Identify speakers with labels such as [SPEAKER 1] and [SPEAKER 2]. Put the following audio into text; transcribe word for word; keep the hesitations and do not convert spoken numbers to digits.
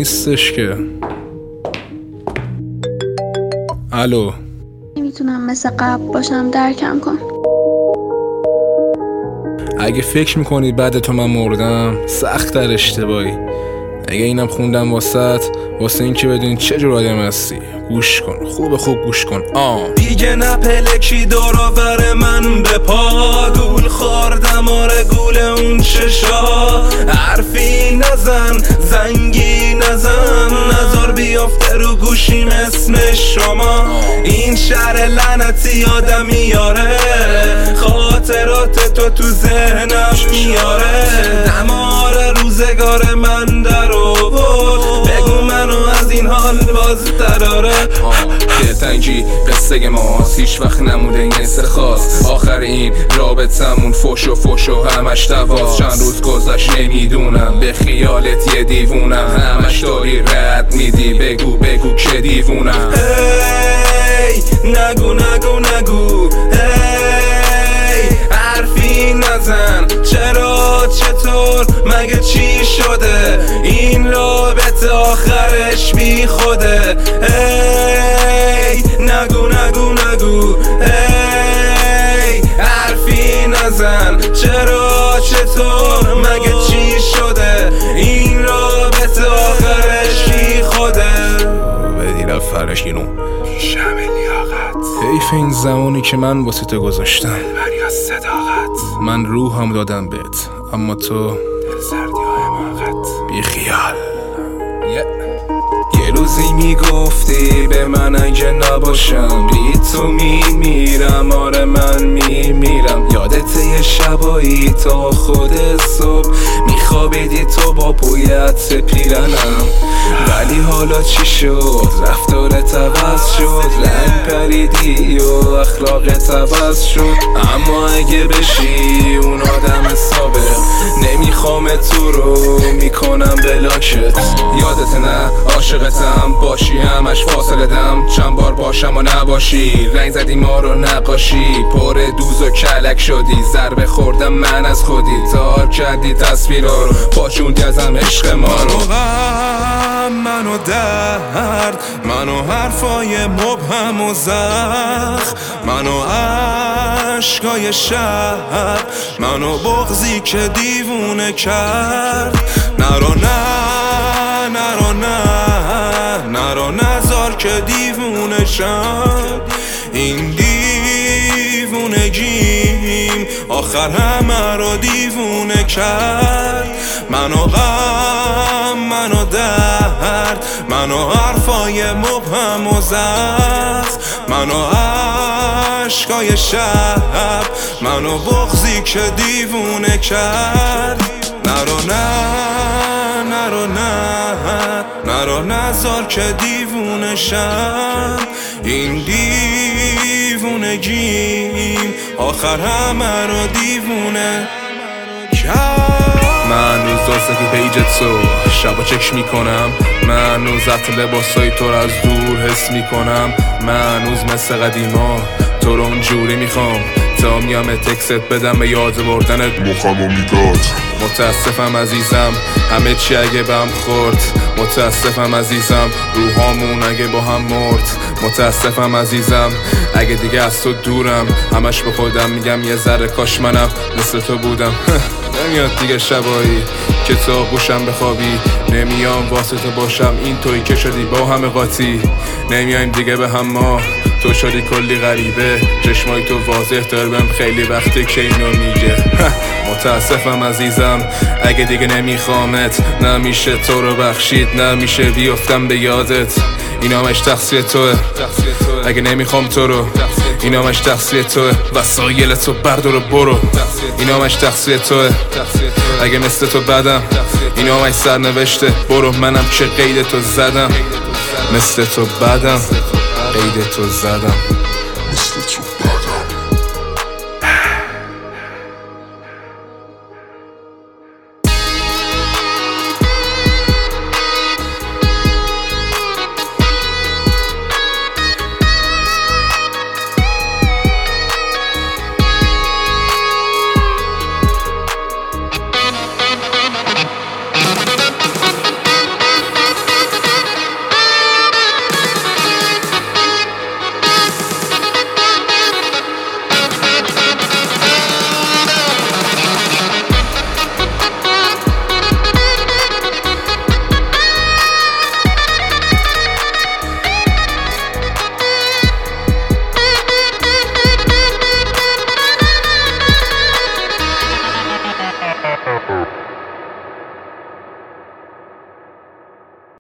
[SPEAKER 1] نیستش که. الو،
[SPEAKER 2] نمیتونم مثل قبل باشم، درکم کن.
[SPEAKER 1] اگه فکر میکنی بعد تو من مردم سخت در اشتباهی. اگه اینم خوندم واسط واسه این که بدونی چه جور آدم هستی. گوش کن، خوب خوب گوش کن. آه
[SPEAKER 3] دیگه نپلکی دورآور من به پا، گول خوردم آره گول اون چشا. حرفی نزن زنگی نزن، نظر بیافته رو گوشیم اسم شما. این شهر لعنتی آدم میاره، خاطرات تو تو ذهنم میاره. دمار روزگار من در آورد، بگو منو از این حال باز دراره.
[SPEAKER 1] دلتنگی قصه ماست، هیچ وقت نموده این حس خاص. آخر این رابطمون فوش و فوش و همش دواست. چند روز گذشت نمیدونم به خیالت یه دیوونم، همش داری رد میدی بگو بگو که دیوونم.
[SPEAKER 3] هی نگو نگو نگو، هی حرفی نزن، چرا چطور مگه چی شده؟ این رابطه آخرش بی خوده. هی نگو نگو نگو، هی حرفی نزن، چرا چطور مگه چی شده؟ این رابطه آخرش بی خوده.
[SPEAKER 1] بدی رفرش اینو شب لیاقت. حیف این زمانی که من واسه تو گذاشتم، دلبری از صداقت. من روحم دادم بهت اما تو دل سردی های حماقت. بی خیال.
[SPEAKER 3] یه روزی میگفتی به من اگه نباشم بی تو میمیرم، آره من میمیرم. یادت یه شبایی تا خود صبح میخوابیدی تو با پویت پیرنم. ولی حالا چی شد؟ رفتارت عوض شد، رنگ پریدی و اخلاقت عوض شد. اما اگه بشی اون آدم سابق، نمیخوام تو رو میکنم بلاکت. یادت نه عاشقتم باشی همش فاصله دم، چند بار باشم و نباشی. رنگ زدی ما رو نقاشی، پر دوز و کلک شدی. ضربه خوردم من از خودی، تار کردی تصویرها رو، پاچوندی ازم عشق ما رو. منو درد، منو حرفای مبهم و زخم، منو عشقای شب، منو بغضی که دیوونه کرد. نرو نه نرو نه نرو نزار که دیوونه شم. این دیوونگیم آخر همه رو دیوونه کرد. منو غم، منو درد، منو حرفای مبهم و زخم، منو عشقای شب، منو بغضی که دیوونه کرد. نرو نه نرو نه نرو نزار که دیوونه شم. این دیوونگیم آخر همه رو دیوونه کرد.
[SPEAKER 1] من روز داستکی پیج تو شبا چک میکنم، من روز زفت لباسای تو رو از دور حس میکنم. من روز مثل قدیما تو رو اونجوری میخوام، تا میام تکست بدم به یاد بردنت مخم و میداد. متاسفم عزیزم همه چی اگه بهم خورد، متاسفم عزیزم روحامون اگه با هم مرد. متاسفم عزیزم اگه دیگه از تو دورم، همش به خودم میگم یه ذره کاش منم مثل تو بودم. نمیاد دیگه شبایی که تو گوشم بخوابی، نمیام واسه تو باشم این تویی که شدی با همه قاطی. نمیایم دیگه به هم ما، تو شدی کلی غریبه، چشمای تو واضح تر بهم خیلی وقتی که اینو میگه. متاسفم عزیزم اگه دیگه نمیخوامت، نمیشه تو رو بخشید، نمیشه بیفتم به یادت. این همش تقصیر توه اگه نمیخوام تو رو، این همش تقصیر توه وسایل تو بردار و برو. این همش تقصیر توه اگه مثل تو بدم، این همش سرنوشته برو. منم که قید تو زدم، مثل تو بدم قید تو زدم.